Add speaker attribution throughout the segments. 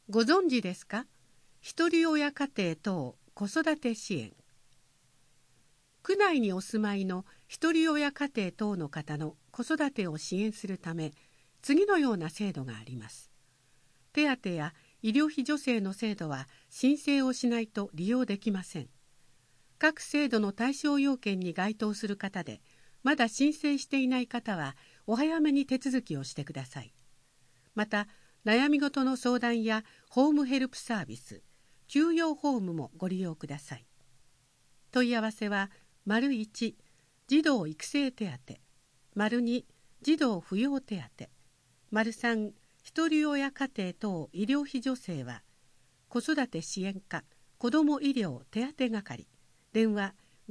Speaker 1: ご存知ですか？ひとり親家庭等子育て支援。区内にお住まいのひとり親家庭等の方の子育てを支援するため、次のような制度があります。手当や医療費助成の制度は申請をしないと利用できません。各制度の対象要件に該当する方で、まだ申請していない方はお早めに手続きをしてください。また、悩み事の相談やホームヘルプサービス、休養ホームもご利用ください。問い合わせは、①児童育成手当、②児童扶養手当、③ひとり親家庭等医療費助成は子育て支援課子ども医療手当係、電話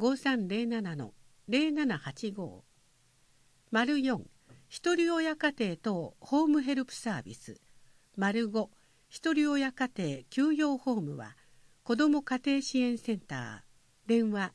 Speaker 1: 5307-0785、�4ひとり親家庭等ホームヘルプサービス、⑤ひとり親家庭休養ホームは子ども家庭支援センター、電話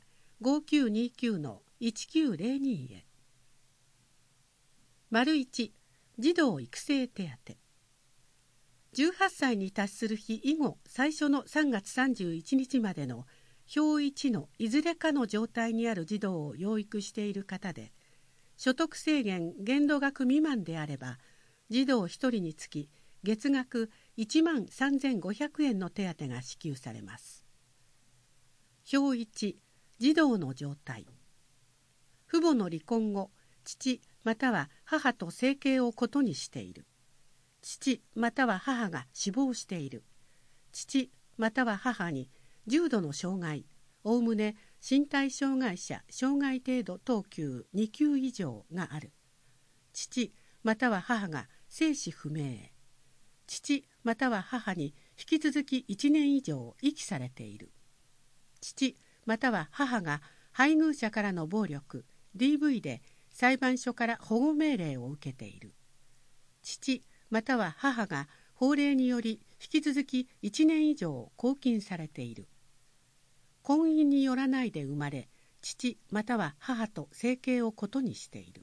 Speaker 1: 5929-1902へ。①児童育成手当。18歳に達する日以後最初の3月31日までの表1のいずれかの状態にある児童を養育している方で、所得制限限度額未満であれば、児童1人につき月額13,500円の手当が支給されます。表1、児童の状態。父母の離婚後、父または母と生計をことにしている。父または母が死亡している。父または母に重度の障害、おおむね身体障害者障害程度等級2級以上がある。父または母が生死不明。父または母に引き続き1年以上遺棄されている。父または母が配偶者からの暴力 DV で裁判所から保護命令を受けている。父または母が法令により引き続き1年以上拘禁されている。婚姻によらないで生まれ、父または母と生計をことにしている。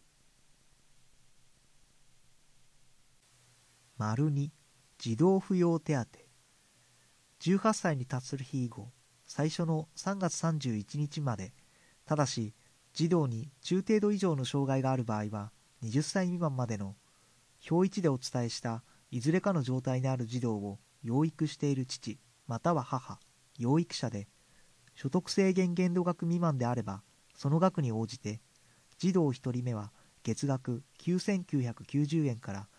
Speaker 2: ②児童扶養手当。18歳に達する日以後最初の3月31日まで、ただし児童に中程度以上の障害がある場合は20歳未満までの表1でお伝えしたいずれかの状態にある児童を養育している父または母、養育者で、所得制限限度額未満であればその額に応じて、児童1人目は月額9990円から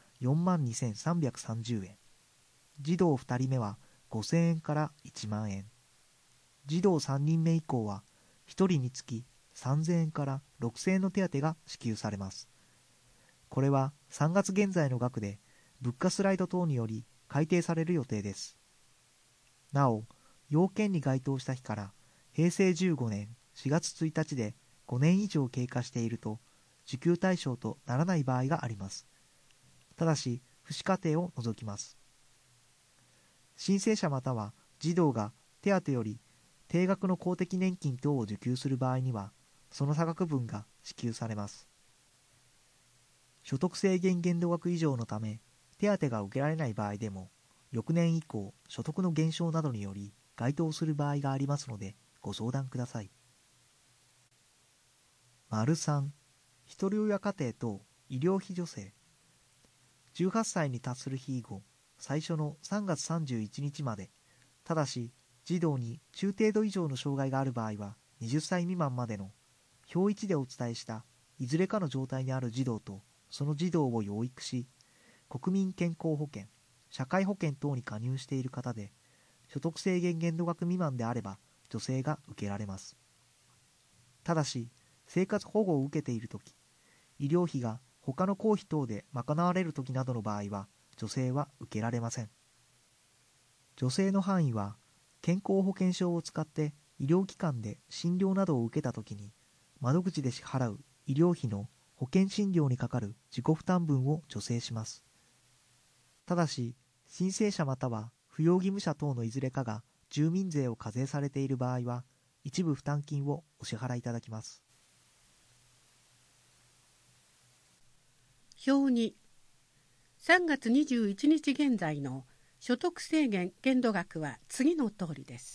Speaker 2: 42,330円、児童2人目は5000円から1万円、児童3人目以降は1人につき3000円から6000円の手当が支給されます。これは3月現在の額で物価スライド等により改定される予定です。なお、要件に該当した日から平成15年4月1日で5年以上経過していると受給対象とならない場合があります。ただし、父子家庭を除きます。申請者または児童が手当より定額の公的年金等を受給する場合には、その差額分が支給されます。所得制限限度額以上のため、手当が受けられない場合でも、翌年以降、所得の減少などにより該当する場合がありますので、ご相談ください。③ひとり親家庭等医療費助成。18歳に達する日以後、最初の3月31日まで、ただし、児童に中程度以上の障害がある場合は、20歳未満までの表1でお伝えしたいずれかの状態にある児童とその児童を養育し、国民健康保険、社会保険等に加入している方で、所得制限限度額未満であれば助成が受けられます。ただし、生活保護を受けているとき、医療費が他の公費等で賄われるときなどの場合は助成は受けられません。助成の範囲は、健康保険証を使って医療機関で診療などを受けたときに、窓口で支払う医療費の保険診療にかかる自己負担分を助成します。ただし、申請者または扶養義務者等のいずれかが住民税を課税されている場合は、一部負担金をお支払いいただきます。
Speaker 1: 表2、3月21日現在の所得制限限度額は次の通りです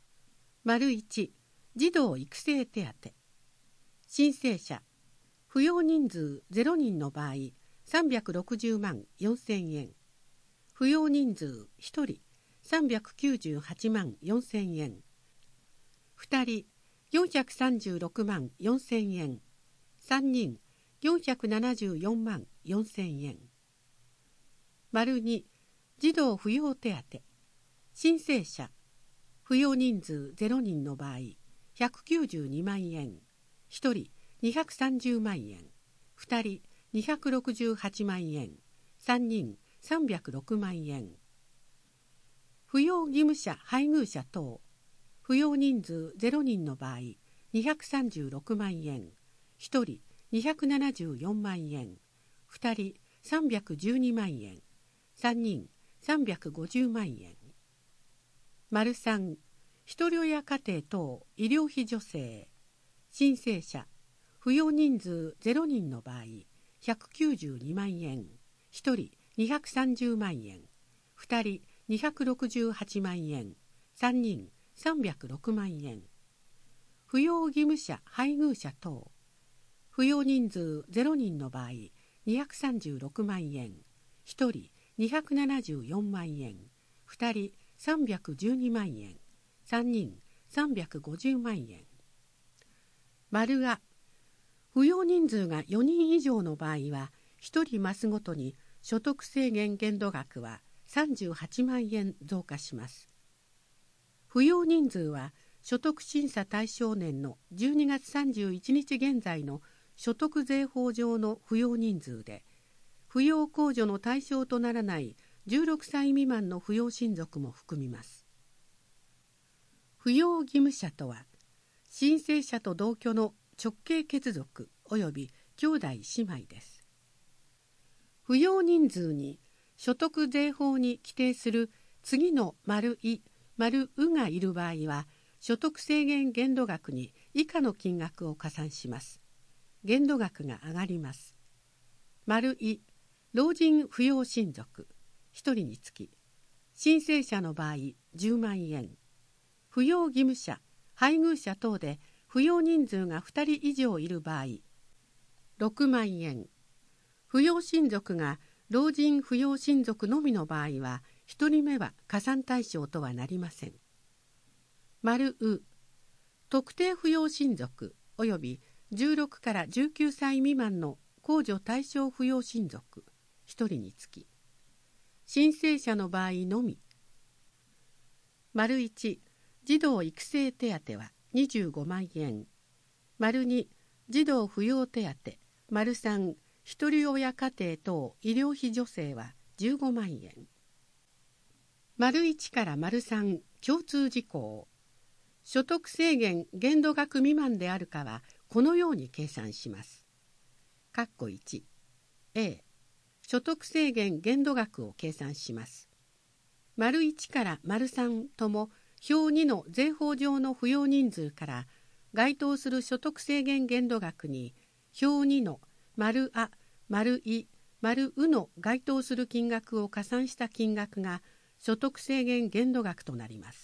Speaker 1: 。1、児童育成手当。申請者、扶養人数0人の場合、360万4000円。扶養人数1人、398万4000円。2人、436万4000円。3人、474万4000円。2、児童扶養手当。申請者、扶養人数0人の場合、192万円。1人、230万円。2人、268万円。3人、306万円。扶養義務者配偶者等、扶養人数0人の場合、236万円。1人、274万円。2人、312万円。3人、350万円。3、ひとり親家庭等医療費助成。申請者、扶養人数0人の場合、192万円。1人、230万円。2人、268万円。3人、306万円。扶養義務者配偶者等、扶養人数0人の場合、236万円。1人、274万円。2人、312万円。3人、350万円。あ、扶養人数が4人以上の場合は、1人増すごとに所得制限限度額は38万円増加します。扶養人数は所得審査対象年の12月31日現在の所得税法上の扶養人数で、扶養控除の対象とならない16歳未満の扶養親族も含みます。扶養義務者とは、申請者と同居の直系血族及び兄弟姉妹です。扶養人数に所得税法に規定する次の○い、○うがいる場合は、所得制限限度額に以下の金額を加算します。限度額が上がります。い、老人扶養親族1人につき、申請者の場合10万円。扶養義務者、配偶者等で扶養人数が2人以上いる場合、6万円。扶養親族が老人扶養親族のみの場合は、1人目は加算対象とはなりません。う、特定扶養親族及び16から19歳未満の控除対象扶養親族1人につき、申請者の場合のみ。1、児童育成手当は25万円。2、児童扶養手当。3、ひとり親家庭等医療費助成は15万円。1から3共通事項。所得制限限度額未満であるかはこのように計算します。1、A、所得制限限度額を計算します。1から3とも表2の税法上の扶養人数から該当する所得制限限度額に表2の○あ、○い、○うの該当する金額を加算した金額が所得制限限度額となります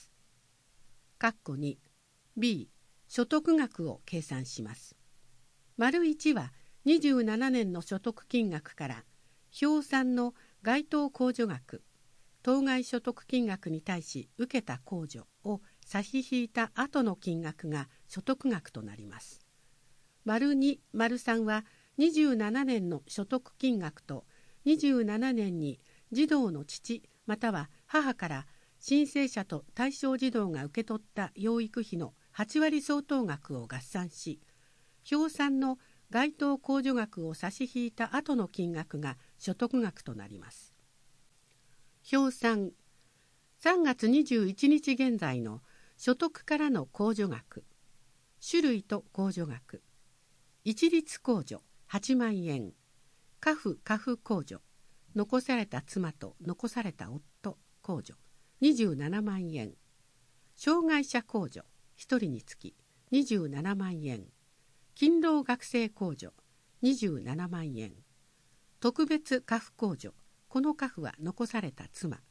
Speaker 1: 。2、B、所得額を計算します。1は27年の所得金額から表3の該当控除額、当該所得金額に対し受けた控除を差し引いた後の金額が所得額となります。2、3は27年の所得金額と27年に児童の父または母から申請者と対象児童が受け取った養育費の8割相当額を合算し、表3の該当控除額を差し引いた後の金額が所得額となります。表3、3月21日現在の所得からの控除額、種類と控除額、一律控除8万円、家父控除、残された妻と残された夫控除27万円、障害者控除1人につき27万円、勤労学生控除27万円、特別家父控除、この家父は残された妻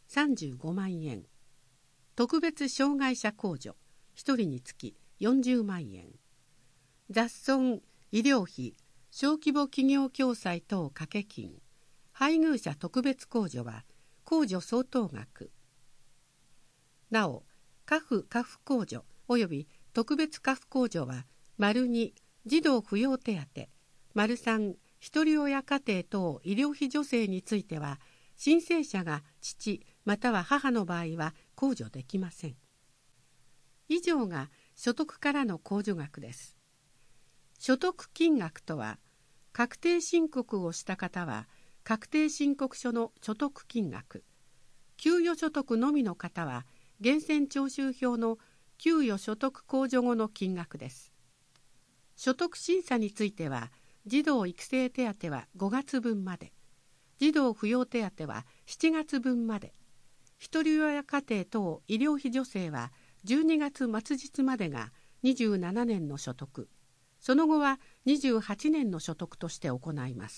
Speaker 1: 35万円、特別障害者控除1人につき40万円、雑損、医療費、小規模企業共済等掛け金、配偶者特別控除は控除相当額。なお、家父家父控除及び特別家父控除は、2、児童扶養手当、3、ひとり親家庭等医療費助成については、申請者が父または母の場合は控除できません。以上が所得からの控除額です。所得金額とは、確定申告をした方は確定申告書の所得金額、給与所得のみの方は源泉徴収票の給与所得控除後の金額です。所得審査については、児童育成手当は5月分まで、児童扶養手当は7月分まで、ひとり親家庭等医療費助成は12月末日までが27年の所得、その後は28年の所得として行います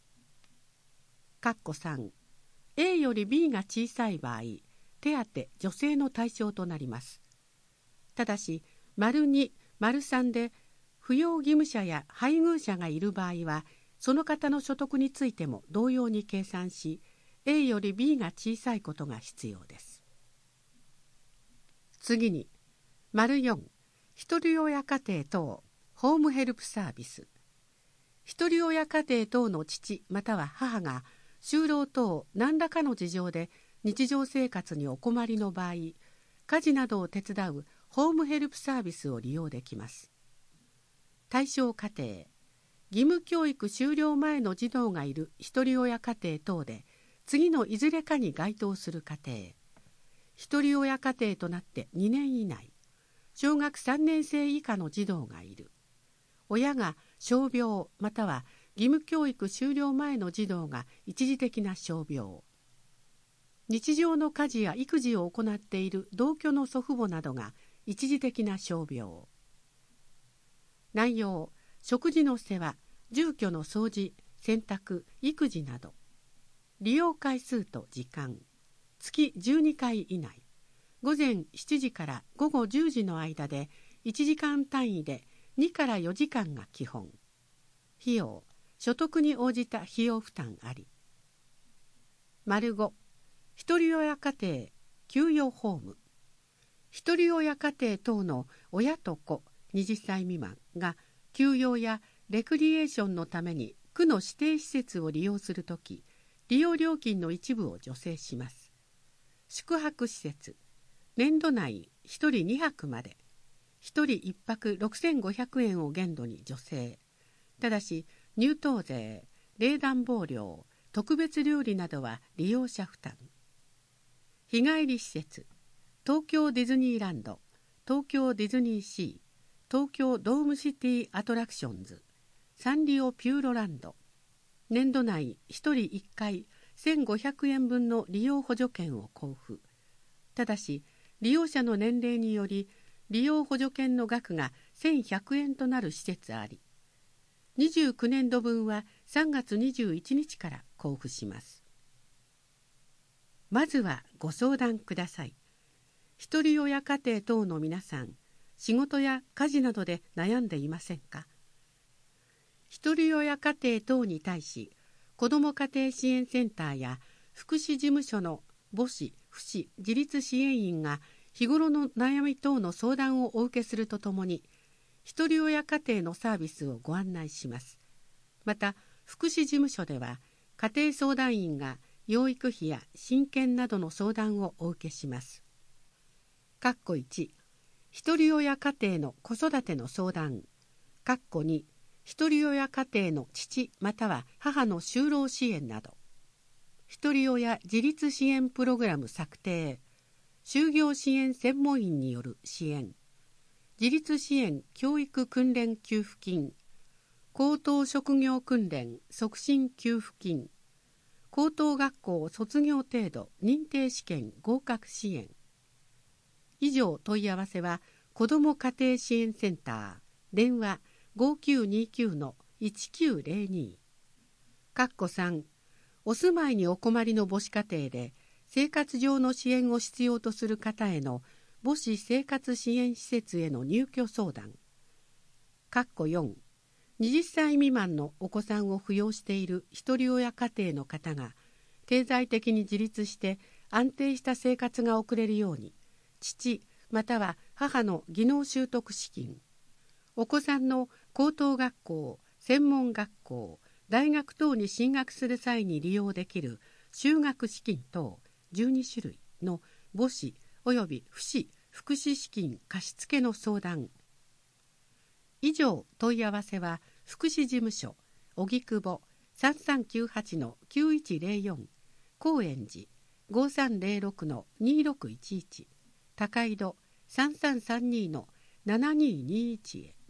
Speaker 1: 。3、A より B が小さい場合、手当・助成の対象となります。ただし、2、3で扶養義務者や配偶者がいる場合は、その方の所得についても同様に計算し、A より B が小さいことが必要です。次に、4、ひとり親家庭等ホームヘルプサービス。ひとり親家庭等の父または母が就労等何らかの事情で日常生活にお困りの場合、家事などを手伝うホームヘルプサービスを利用できます。対象家庭、義務教育終了前の児童がいるひとり親家庭等で次のいずれかに該当する家庭、ひとり親家庭となって2年以内、小学3年生以下の児童がいる、親が傷病または義務教育終了前の児童が一時的な傷病、日常の家事や育児を行っている同居の祖父母などが一時的な傷病。内容、食事の世話、住居の掃除、洗濯、育児など。利用回数と時間、月12回以内、午前7時から午後10時の間で1時間単位で2から4時間が基本。費用、所得に応じた費用負担あり。5、ひとり親家庭給与ホーム。ひとり親家庭等の親と子20歳未満が休養やレクリエーションのために区の指定施設を利用するとき、利用料金の一部を助成します。宿泊施設、年度内1人2泊まで、1人1泊6500円を限度に助成。ただし、入湯税、冷暖房料、特別料理などは利用者負担。日帰り施設、東京ディズニーランド、東京ディズニーシー、東京ドームシティアトラクションズ、サンリオピューロランド、年度内1人1回1500円分の利用補助券を交付。ただし、利用者の年齢により利用補助券の額が1100円となる施設あり、29年度分は3月21日から交付します。まずはご相談ください。ひとり親家庭等の皆さん、仕事や家事などで悩んでいませんか？ひとり親家庭等に対し、子ども家庭支援センターや福祉事務所の母子・父子自立支援員が日頃の悩み等の相談をお受けするとともに、ひとり親家庭のサービスをご案内します。また、福祉事務所では、家庭相談員が養育費や親権などの相談をお受けします。1、ひとり親家庭の子育ての相談。2、ひとり親家庭の父または母の就労支援など。ひとり親自立支援プログラム策定。就業支援専門員による支援。自立支援教育訓練給付金。高等職業訓練促進給付金。高等学校卒業程度認定試験合格支援。以上問い合わせは子ども家庭支援センター、電話 5929-1902。3、お住まいにお困りの母子家庭で生活上の支援を必要とする方への母子生活支援施設への入居相談。4、20歳未満のお子さんを扶養している一人親家庭の方が経済的に自立して安定した生活が送れるように、父または母の技能習得資金、お子さんの高等学校、専門学校、大学等に進学する際に利用できる修学資金等12種類の母子及び父子福祉資金貸付の相談。以上問い合わせは福祉事務所荻窪 3398-9104 高円寺 5306-2611 高井戸 3332-7221 へ。